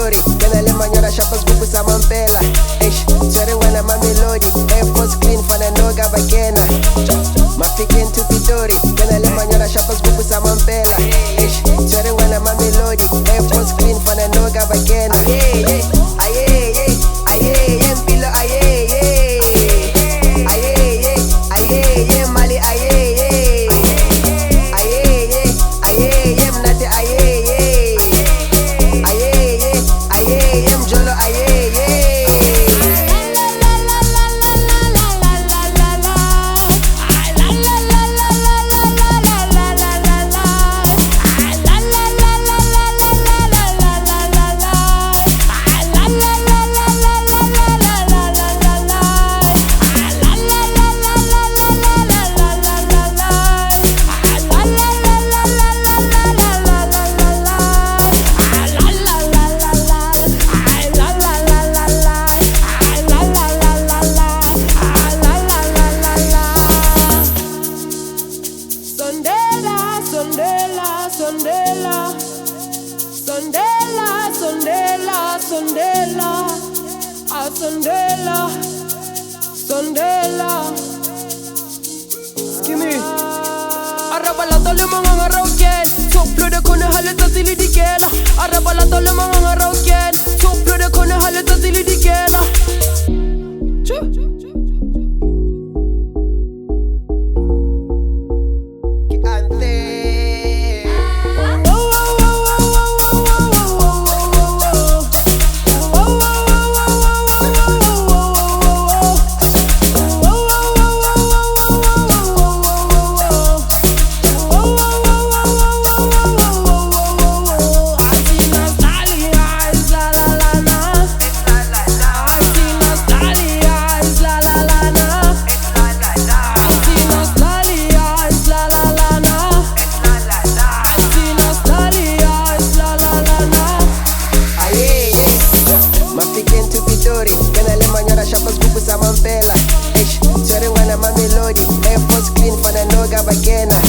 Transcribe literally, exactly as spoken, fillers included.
pitori Kena le manyora shapas buku sa mampela Eish, tsere wana mamelodi Air Force clean fana noga bakena Mafiken to pitori Kena le manyora shapas buku sa mampela Eish, tsere wana mamelodi Air Force clean fana noga bakena Aye, aye, aye, aye, aye, mpilo aye, aye Aye, aye, aye, mali aye, aye Aye, aye, aye, mnate aye, aye Aye, aye, mjolo aye, aye Sondela, Sondela, Sondela, Sondela, Sondela, ah Sondela, Sondela. Gimme. Arabala tole mga rauken, toplo de kone haleta zili dikela. Arabala tole mga rauken, toplo de kone haleta zili dikela. Kena le manyora shapas buku sa mampela Eish, tsere wana mamelodi Air Force clean fana noga bakena